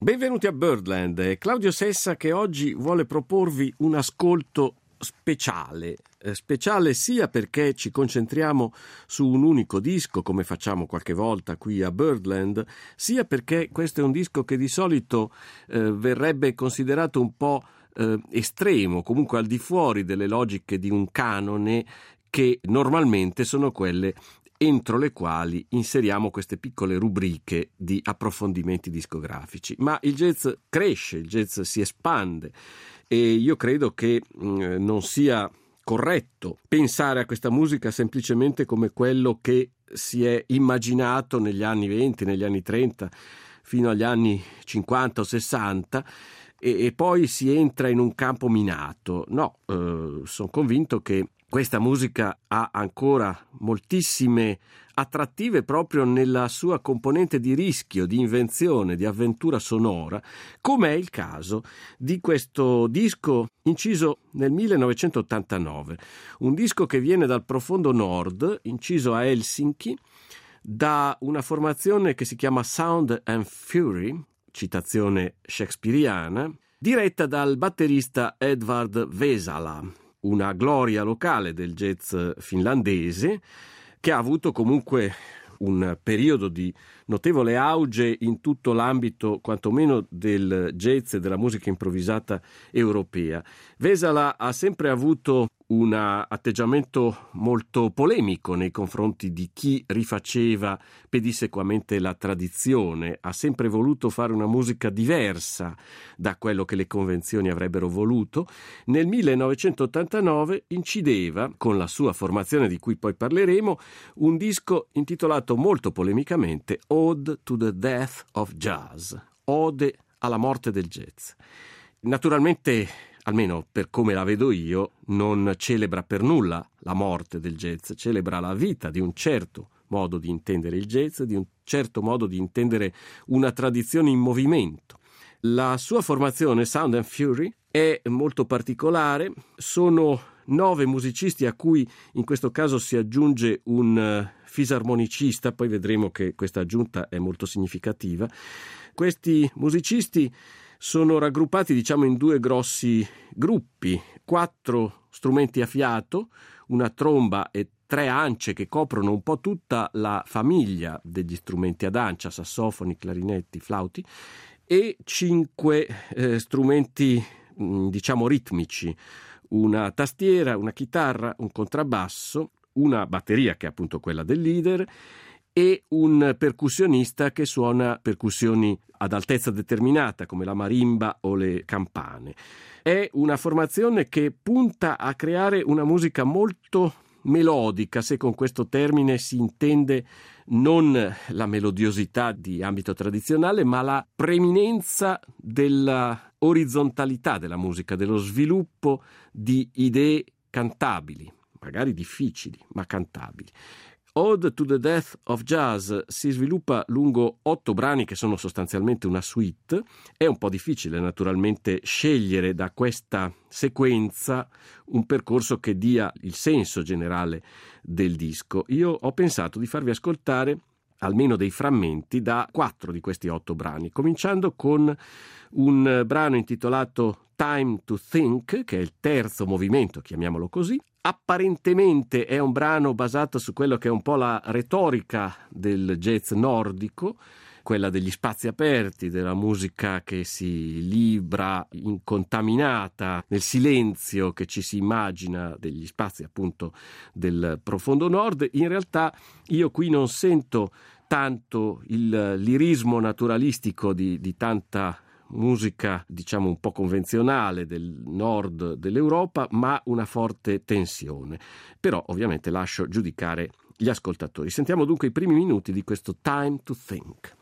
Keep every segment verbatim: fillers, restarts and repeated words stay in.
Benvenuti a Birdland, è Claudio Sessa che oggi vuole proporvi un ascolto speciale, eh, speciale sia perché ci concentriamo su un unico disco come facciamo qualche volta qui a Birdland, sia perché questo è un disco che di solito eh, verrebbe considerato un po' eh, estremo, comunque al di fuori delle logiche di un canone che normalmente sono quelle entro le quali inseriamo queste piccole rubriche di approfondimenti discografici. Ma il jazz cresce, il jazz si espande e io credo che mh, non sia corretto pensare a questa musica semplicemente come quello che si è immaginato negli anni venti, negli anni trenta, fino agli anni cinquanta o sessanta, e, e poi si entra in un campo minato. No, eh, sono convinto che questa musica ha ancora moltissime attrattive proprio nella sua componente di rischio, di invenzione, di avventura sonora, come è il caso di questo disco inciso nel millenovecentottantanove, un disco che viene dal profondo nord, inciso a Helsinki, da una formazione che si chiama Sound and Fury, citazione shakespeariana, diretta dal batterista Edvard Vesala, una gloria locale del jazz finlandese che ha avuto comunque un periodo di notevole auge in tutto l'ambito quantomeno del jazz e della musica improvvisata europea. Vesala ha sempre avuto un atteggiamento molto polemico nei confronti di chi rifaceva pedissequamente la tradizione, ha sempre voluto fare una musica diversa da quello che le convenzioni avrebbero voluto. Nel millenovecentottantanove incideva, con la sua formazione di cui poi parleremo, un disco intitolato molto polemicamente Ode to the Death of Jazz, Ode alla morte del jazz. Naturalmente, almeno per come la vedo io, non celebra per nulla la morte del jazz, celebra la vita di un certo modo di intendere il jazz, di un certo modo di intendere una tradizione in movimento. La sua formazione, Sound and Fury, è molto particolare, sono nove musicisti a cui in questo caso si aggiunge un fisarmonicista, poi vedremo che questa aggiunta è molto significativa. Questi musicisti sono raggruppati, diciamo, in due grossi gruppi, quattro strumenti a fiato, una tromba e tre ance che coprono un po' tutta la famiglia degli strumenti ad ancia, sassofoni, clarinetti, flauti, e cinque eh, strumenti, mh, diciamo, ritmici, una tastiera, una chitarra, un contrabbasso, una batteria che è appunto quella del leader e un percussionista che suona percussioni ad altezza determinata come la marimba o le campane. È una formazione che punta a creare una musica molto melodica, se con questo termine si intende non la melodiosità di ambito tradizionale, ma la preminenza della orizzontalità della musica, dello sviluppo di idee cantabili, magari difficili, ma cantabili. Ode to the Death of Jazz si sviluppa lungo otto brani che sono sostanzialmente una suite. È un po' difficile naturalmente scegliere da questa sequenza un percorso che dia il senso generale del disco. Io ho pensato di farvi ascoltare almeno dei frammenti da quattro di questi otto brani, cominciando con un brano intitolato Time to Think, che è il terzo movimento, chiamiamolo così. Apparentemente è un brano basato su quello che è un po' la retorica del jazz nordico, quella degli spazi aperti, della musica che si libra incontaminata nel silenzio che ci si immagina degli spazi appunto del profondo nord. In realtà io qui non sento tanto il lirismo naturalistico di, di tanta musica, diciamo, un po' convenzionale del nord dell'Europa, ma una forte tensione. Però ovviamente lascio giudicare gli ascoltatori. Sentiamo dunque i primi minuti di questo Time to Think.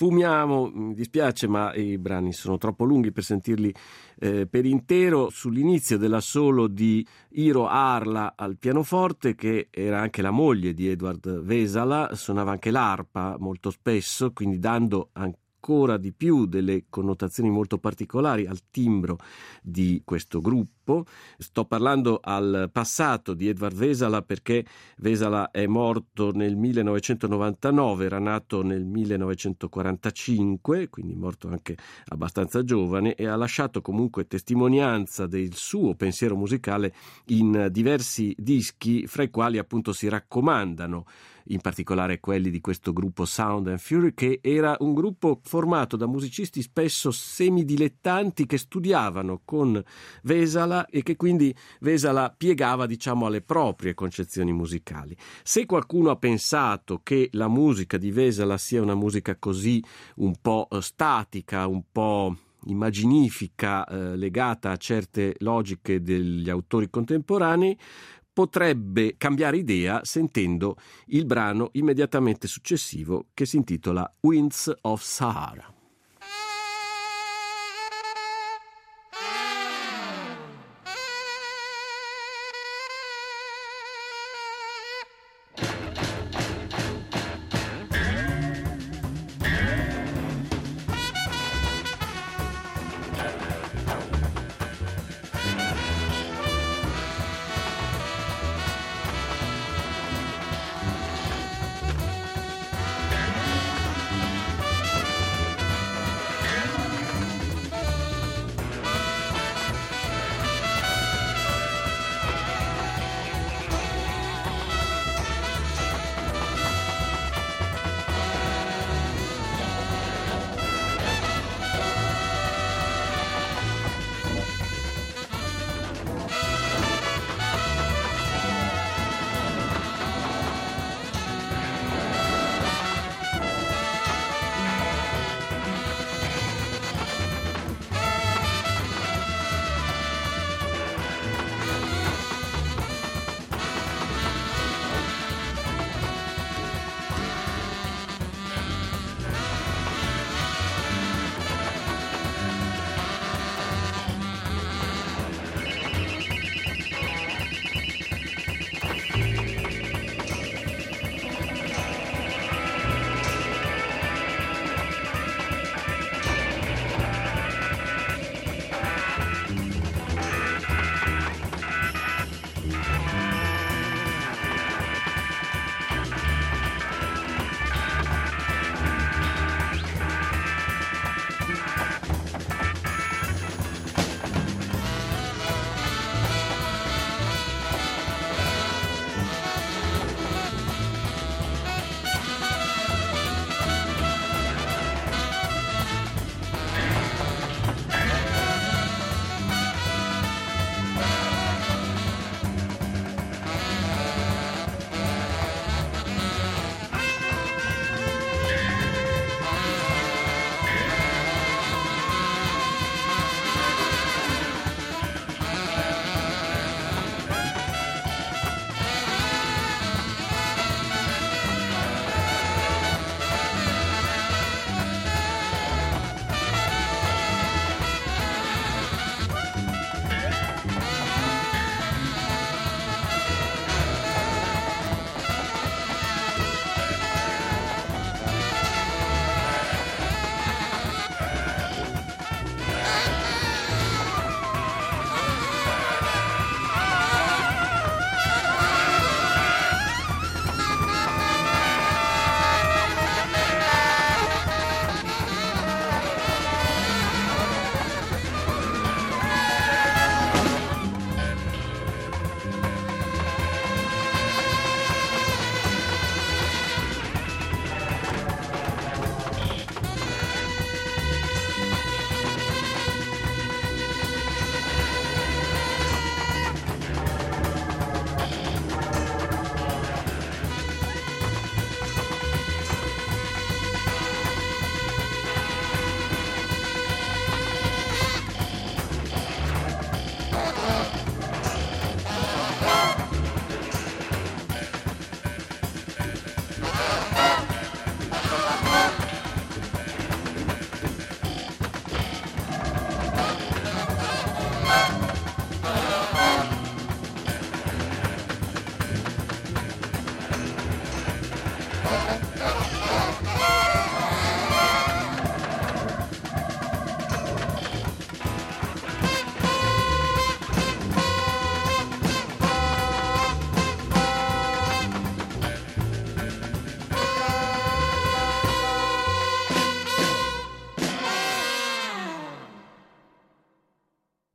sfumiamo, mi dispiace ma i brani sono troppo lunghi per sentirli eh, per intero, sull'inizio dell'assolo di Eero Aarla al pianoforte, che era anche la moglie di Edward Vesala, suonava anche l'arpa molto spesso, quindi dando anche ancora di più delle connotazioni molto particolari al timbro di questo gruppo. Sto parlando al passato di Edward Vesala perché Vesala è morto nel millenovecentonovantanove, era nato nel millenovecentoquarantacinque, quindi morto anche abbastanza giovane, e ha lasciato comunque testimonianza del suo pensiero musicale in diversi dischi, fra i quali appunto si raccomandano in particolare quelli di questo gruppo Sound and Fury, che era un gruppo formato da musicisti spesso semidilettanti che studiavano con Vesala e che quindi Vesala piegava, diciamo, alle proprie concezioni musicali. Se qualcuno ha pensato che la musica di Vesala sia una musica così un po' statica, un po' immaginifica, eh, legata a certe logiche degli autori contemporanei, potrebbe cambiare idea sentendo il brano immediatamente successivo, che si intitola Winds of Sahara.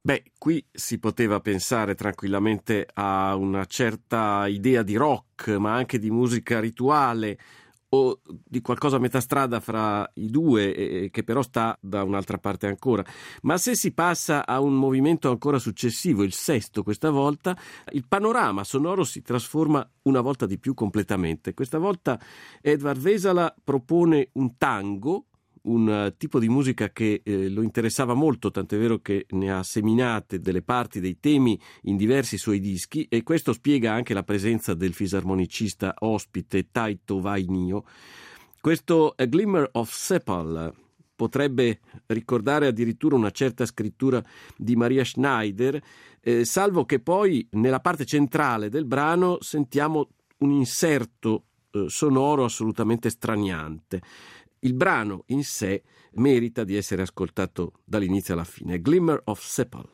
Beh, qui si poteva pensare tranquillamente a una certa idea di rock, ma anche di musica rituale o di qualcosa a metà strada fra i due, eh, che però sta da un'altra parte ancora. Ma se si passa a un movimento ancora successivo, il sesto questa volta, il panorama sonoro si trasforma una volta di più completamente. Questa volta Edvard Vesala propone un tango, un tipo di musica che eh, lo interessava molto, tant'è vero che ne ha seminate delle parti, dei temi in diversi suoi dischi, e questo spiega anche la presenza del fisarmonicista ospite Taito Vainio. Questo A Glimmer of Sepal potrebbe ricordare addirittura una certa scrittura di Maria Schneider, eh, salvo che poi nella parte centrale del brano sentiamo un inserto eh, sonoro assolutamente straniante. Il brano in sé merita di essere ascoltato dall'inizio alla fine. Glimmer of Sepal.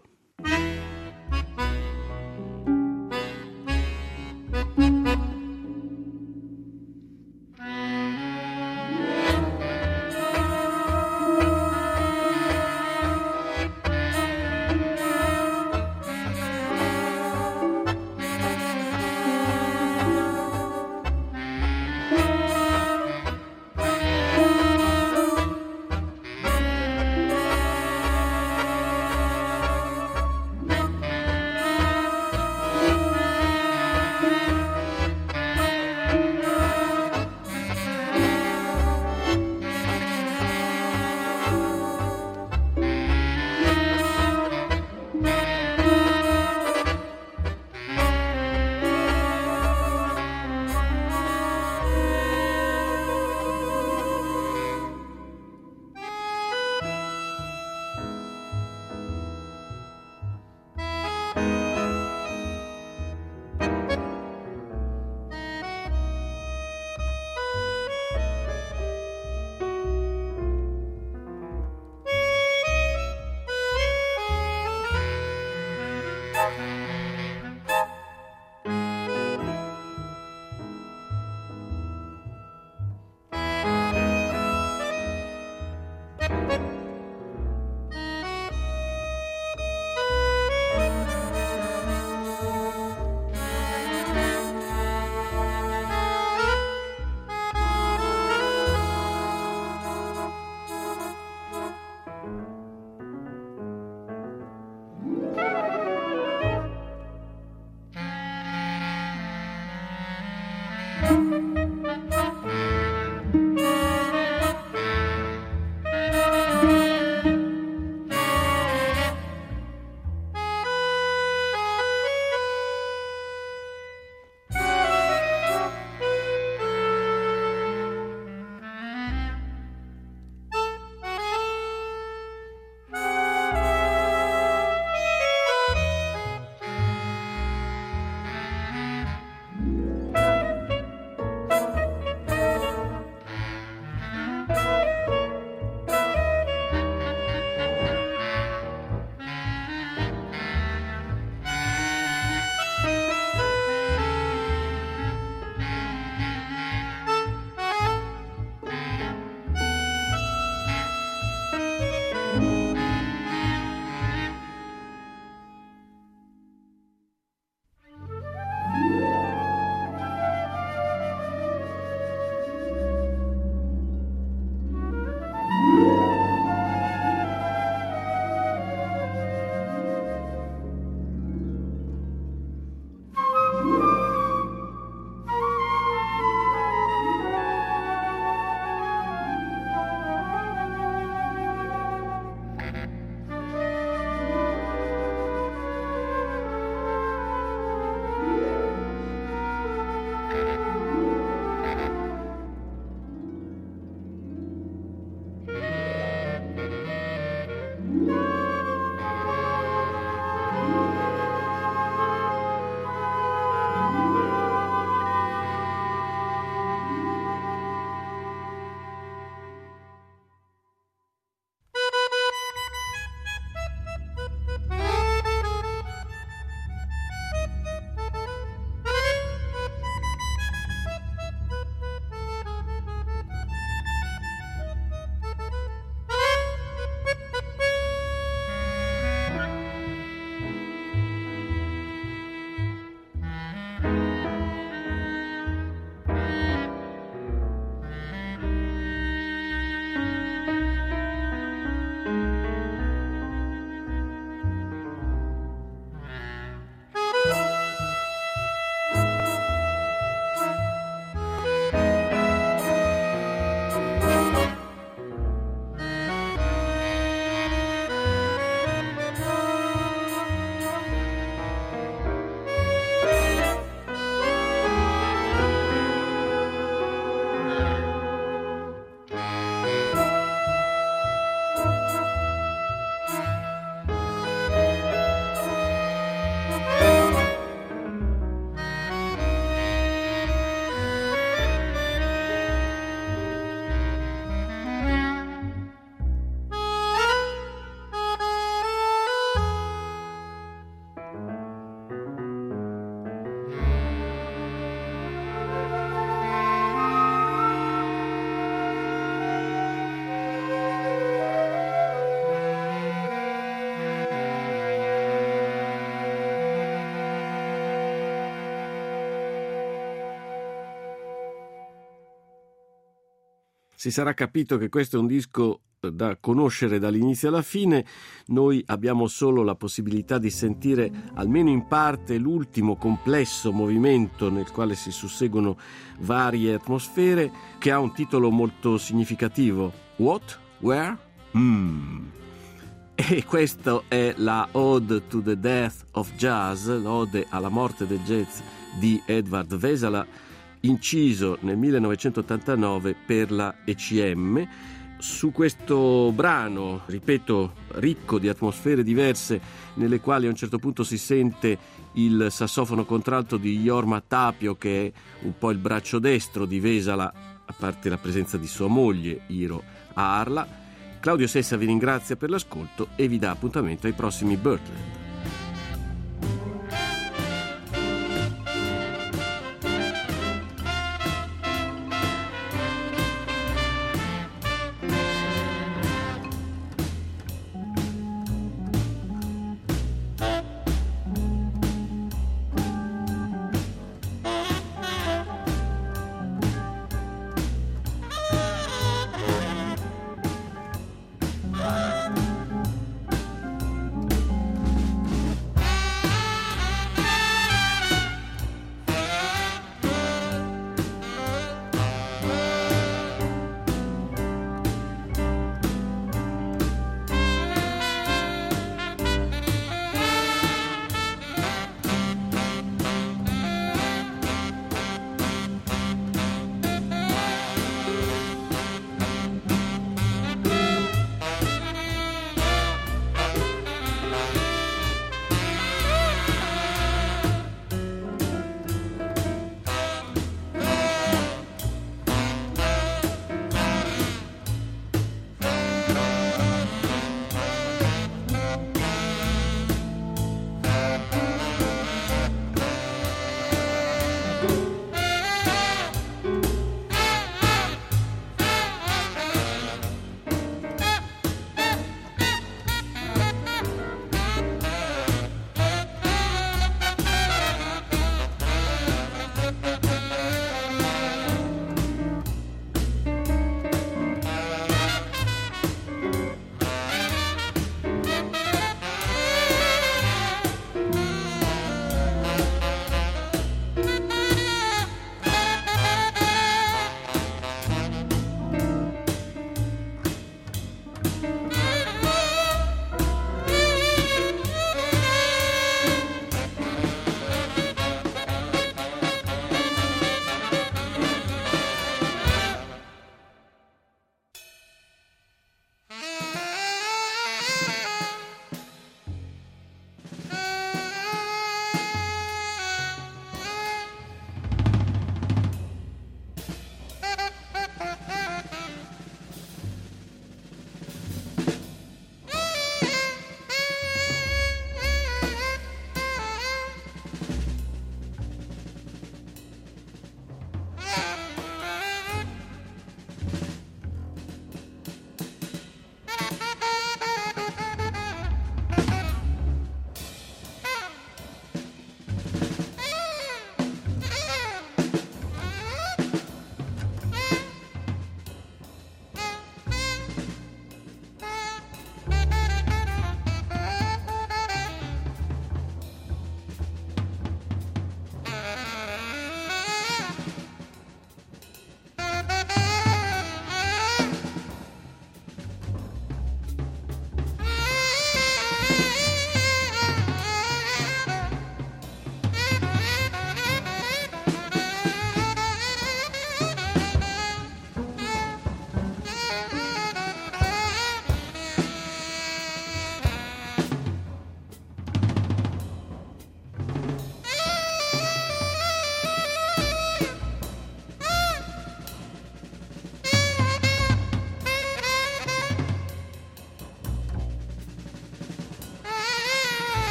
Si sarà capito che questo è un disco da conoscere dall'inizio alla fine. Noi abbiamo solo la possibilità di sentire almeno in parte l'ultimo complesso movimento nel quale si susseguono varie atmosfere, che ha un titolo molto significativo: What? Where? Hmm. E questo è la Ode to the Death of Jazz, l'ode alla morte del jazz di Edward Vesala, inciso nel millenovecentottantanove per la E C M. Su questo brano, ripeto, ricco di atmosfere diverse, nelle quali a un certo punto si sente il sassofono contralto di Jorma Tapio, che è un po' il braccio destro di Vesala, a parte la presenza di sua moglie Iro a Arla. Claudio Sessa vi ringrazia per l'ascolto e vi dà appuntamento ai prossimi Birdland.